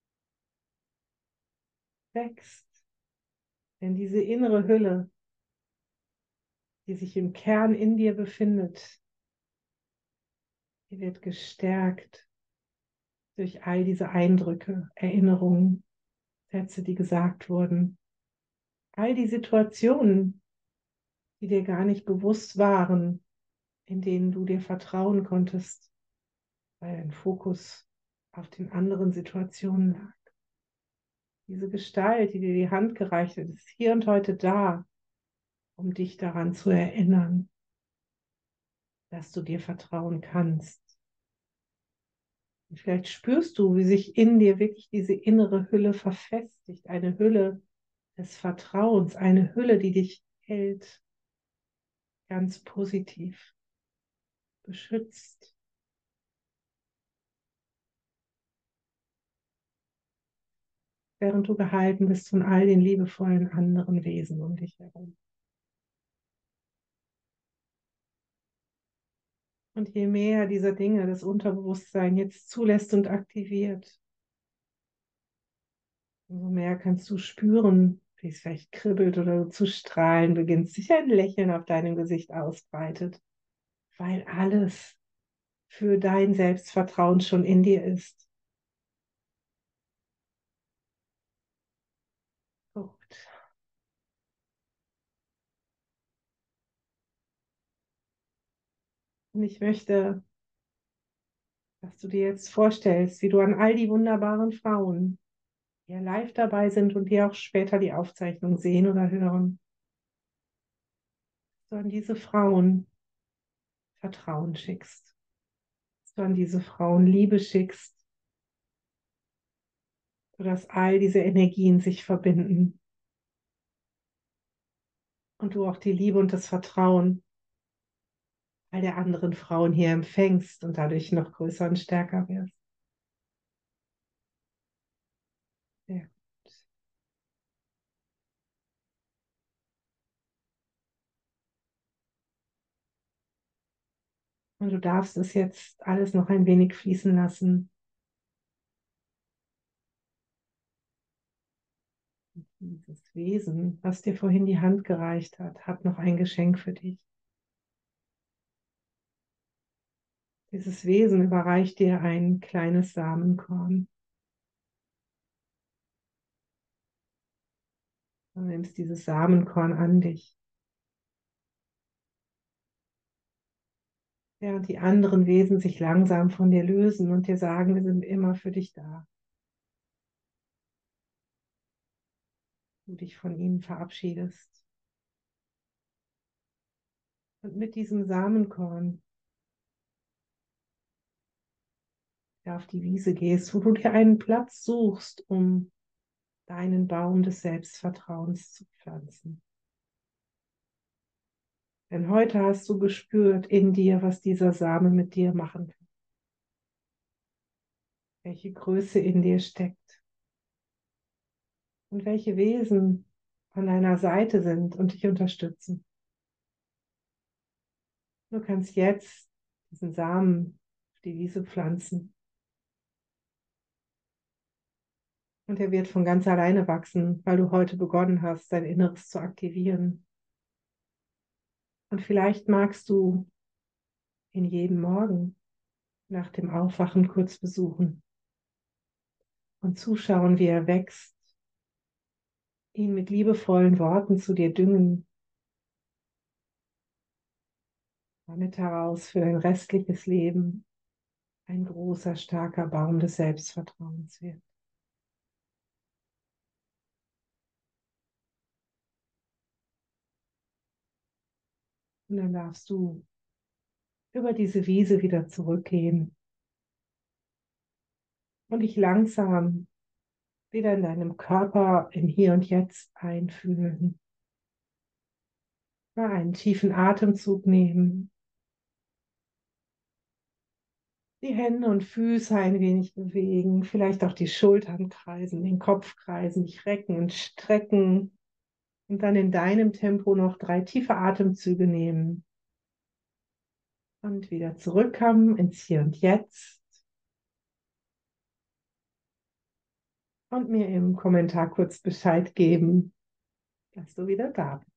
wächst. Denn diese innere Hülle, die sich im Kern in dir befindet, die wird gestärkt durch all diese Eindrücke, Erinnerungen, Sätze, die gesagt wurden. All die Situationen, die dir gar nicht bewusst waren, in denen du dir vertrauen konntest, weil dein Fokus auf den anderen Situationen lag. Diese Gestalt, die dir die Hand gereicht hat, ist hier und heute da, um dich daran zu erinnern, dass du dir vertrauen kannst. Und vielleicht spürst du, wie sich in dir wirklich diese innere Hülle verfestigt, eine Hülle des Vertrauens, eine Hülle, die dich hält, ganz positiv, beschützt. Während du gehalten bist von all den liebevollen anderen Wesen um dich herum. Und je mehr dieser Dinge das Unterbewusstsein jetzt zulässt und aktiviert, umso mehr kannst du spüren, wie es vielleicht kribbelt oder du zu strahlen beginnst, sich ein Lächeln auf deinem Gesicht ausbreitet, weil alles für dein Selbstvertrauen schon in dir ist. Gut. Und ich möchte, dass du dir jetzt vorstellst, wie du an all die wunderbaren Frauen, die ja live dabei sind und die auch später die Aufzeichnung sehen oder hören, dass du an diese Frauen Vertrauen schickst, dass du an diese Frauen Liebe schickst, sodass all diese Energien sich verbinden und du auch die Liebe und das Vertrauen all der anderen Frauen hier empfängst und dadurch noch größer und stärker wirst. Sehr gut. Und du darfst es jetzt alles noch ein wenig fließen lassen. Dieses Wesen, was dir vorhin die Hand gereicht hat, hat noch ein Geschenk für dich. Dieses Wesen überreicht dir ein kleines Samenkorn. Du nimmst dieses Samenkorn an dich, während die anderen Wesen sich langsam von dir lösen und dir sagen, wir sind immer für dich da. Du dich von ihnen verabschiedest. Und mit diesem Samenkorn auf die Wiese gehst, wo du dir einen Platz suchst, um deinen Baum des Selbstvertrauens zu pflanzen. Denn heute hast du gespürt in dir, was dieser Same mit dir machen kann. Welche Größe in dir steckt. Und welche Wesen an deiner Seite sind und dich unterstützen. Du kannst jetzt diesen Samen auf die Wiese pflanzen. Und er wird von ganz alleine wachsen, weil du heute begonnen hast, dein Inneres zu aktivieren. Und vielleicht magst du ihn jeden Morgen nach dem Aufwachen kurz besuchen und zuschauen, wie er wächst, ihn mit liebevollen Worten zu dir düngen, damit heraus für dein restliches Leben ein großer, starker Baum des Selbstvertrauens wird. Und dann darfst du über diese Wiese wieder zurückgehen und dich langsam wieder in deinem Körper im Hier und Jetzt einfühlen. Mal einen tiefen Atemzug nehmen, die Hände und Füße ein wenig bewegen, vielleicht auch die Schultern kreisen, den Kopf kreisen, dich recken und strecken und dann in deinem Tempo noch drei tiefe Atemzüge nehmen und wieder zurückkommen ins Hier und Jetzt und mir im Kommentar kurz Bescheid geben, dass du wieder da bist.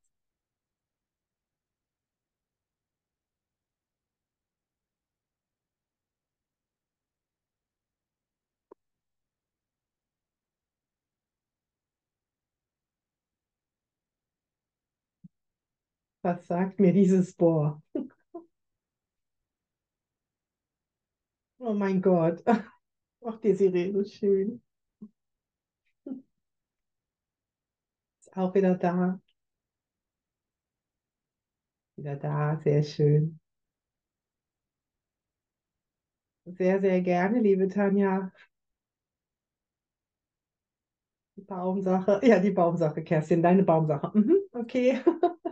Was sagt mir dieses Bohr? Oh mein Gott. Ach, Desiree, so schön. Ist auch wieder da. Wieder da, sehr schön. Sehr, sehr gerne, liebe Tanja. Die Baumsache. Ja, die Baumsache, Kerstin, deine Baumsache. Mhm, okay.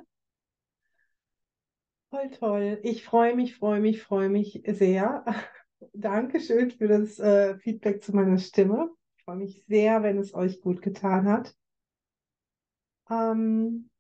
Voll toll. Ich freue mich, freue mich, freue mich sehr. Dankeschön für das äh, Feedback zu meiner Stimme. Ich freue mich sehr, wenn es euch gut getan hat. Ähm,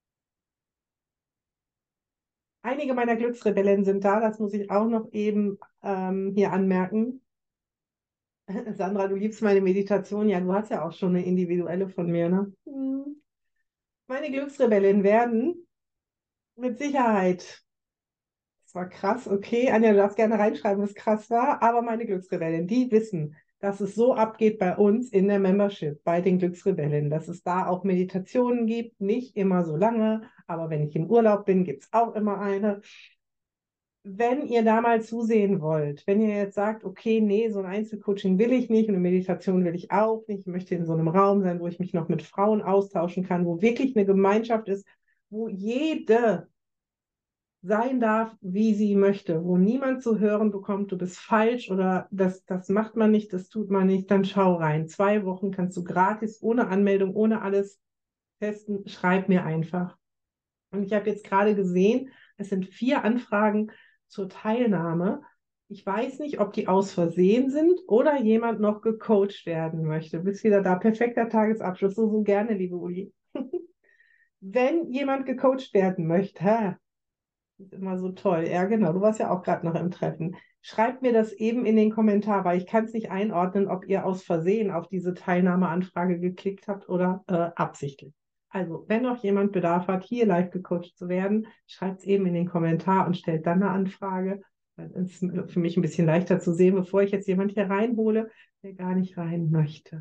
einige meiner Glücksrebellen sind da, das muss ich auch noch eben ähm, hier anmerken. Sandra, du liebst meine Meditation. Ja, du hast ja auch schon eine individuelle von mir, ne? Hm. Meine Glücksrebellen werden mit Sicherheit. Das war krass, okay. Anja, du darfst gerne reinschreiben, was krass war, aber meine Glücksrebellen, die wissen, dass es so abgeht bei uns in der Membership, bei den Glücksrebellen, dass es da auch Meditationen gibt, nicht immer so lange, aber wenn ich im Urlaub bin, gibt es auch immer eine. Wenn ihr da mal zusehen wollt, wenn ihr jetzt sagt, okay, nee, so ein Einzelcoaching will ich nicht und eine Meditation will ich auch nicht, ich möchte in so einem Raum sein, wo ich mich noch mit Frauen austauschen kann, wo wirklich eine Gemeinschaft ist, wo jede sein darf, wie sie möchte, wo niemand zu hören bekommt, du bist falsch oder das, das macht man nicht, das tut man nicht, dann schau rein. Zwei Wochen kannst du gratis, ohne Anmeldung, ohne alles testen, schreib mir einfach. Und ich habe jetzt gerade gesehen, es sind vier Anfragen zur Teilnahme. Ich weiß nicht, ob die aus Versehen sind oder jemand noch gecoacht werden möchte. Bist wieder da. Perfekter Tagesabschluss. So, so gerne, liebe Uli. Wenn jemand gecoacht werden möchte, ist immer so toll. Ja, genau. Du warst ja auch gerade noch im Treffen. Schreibt mir das eben in den Kommentar, weil ich kann es nicht einordnen, ob ihr aus Versehen auf diese Teilnahmeanfrage geklickt habt oder äh, absichtlich. Also, wenn noch jemand Bedarf hat, hier live gecoacht zu werden, schreibt es eben in den Kommentar und stellt dann eine Anfrage. Dann ist es für mich ein bisschen leichter zu sehen, bevor ich jetzt jemand hier reinhole, der gar nicht rein möchte.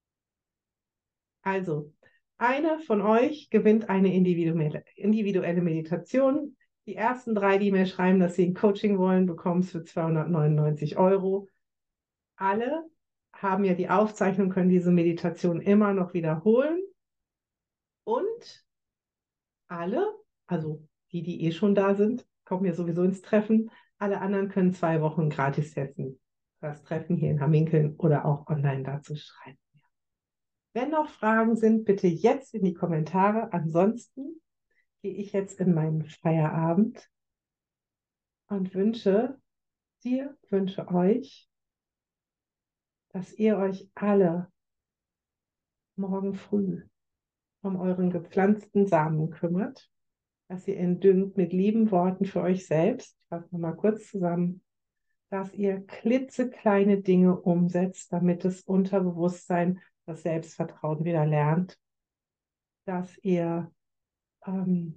Also, eine von euch gewinnt eine individuelle, individuelle Meditation. Die ersten drei, die mir schreiben, dass sie ein Coaching wollen, bekommen es für zweihundertneunundneunzig Euro. Alle haben ja die Aufzeichnung, können diese Meditation immer noch wiederholen. Und alle, also die, die eh schon da sind, kommen ja sowieso ins Treffen. Alle anderen können zwei Wochen gratis testen. Das Treffen hier in Hamminkeln oder auch online dazu schreiben. Wenn noch Fragen sind, bitte jetzt in die Kommentare. Ansonsten gehe ich jetzt in meinen Feierabend und wünsche dir, wünsche euch, dass ihr euch alle morgen früh um euren gepflanzten Samen kümmert, dass ihr ihn düngt mit lieben Worten für euch selbst. Ich fasse nochmal kurz zusammen, dass ihr klitzekleine Dinge umsetzt, damit das Unterbewusstsein das Selbstvertrauen wieder lernt, dass ihr ähm,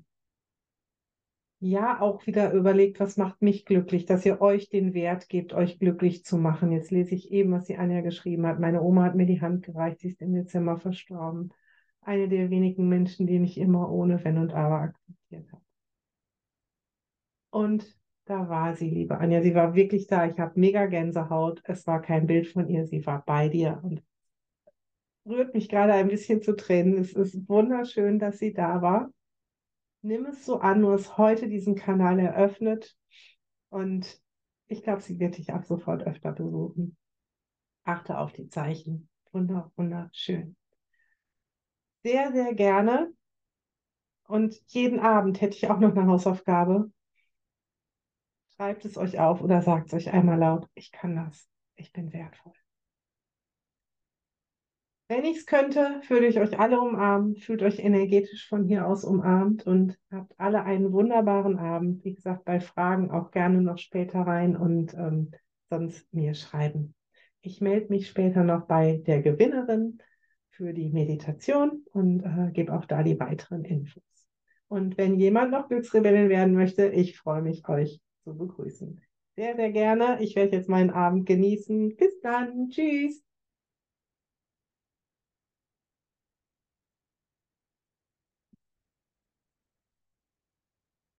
ja auch wieder überlegt, was macht mich glücklich, dass ihr euch den Wert gebt, euch glücklich zu machen. Jetzt lese ich eben, was die Anja geschrieben hat. Meine Oma hat mir die Hand gereicht, sie ist im Dezember verstorben. Eine der wenigen Menschen, die mich immer ohne Wenn und Aber akzeptiert hat. Und da war sie, liebe Anja, sie war wirklich da. Ich habe mega Gänsehaut. Es war kein Bild von ihr, sie war bei dir und rührt mich gerade ein bisschen zu Tränen. Es ist wunderschön, dass sie da war. Nimm es so an, du hast heute diesen Kanal eröffnet und ich glaube, sie wird dich ab sofort öfter besuchen. Achte auf die Zeichen. Wunder, wunderschön. Sehr, sehr gerne. Und jeden Abend hätte ich auch noch eine Hausaufgabe. Schreibt es euch auf oder sagt es euch einmal laut. Ich kann das. Ich bin wertvoll. Wenn ich es könnte, würde ich euch alle umarmen. Fühlt euch energetisch von hier aus umarmt und habt alle einen wunderbaren Abend. Wie gesagt, bei Fragen auch gerne noch später rein und ähm, sonst mir schreiben. Ich melde mich später noch bei der Gewinnerin für die Meditation und äh, gebe auch da die weiteren Infos. Und wenn jemand noch Glücksrebellin werden möchte, ich freue mich, euch zu begrüßen. Sehr, sehr gerne. Ich werde jetzt meinen Abend genießen. Bis dann. Tschüss.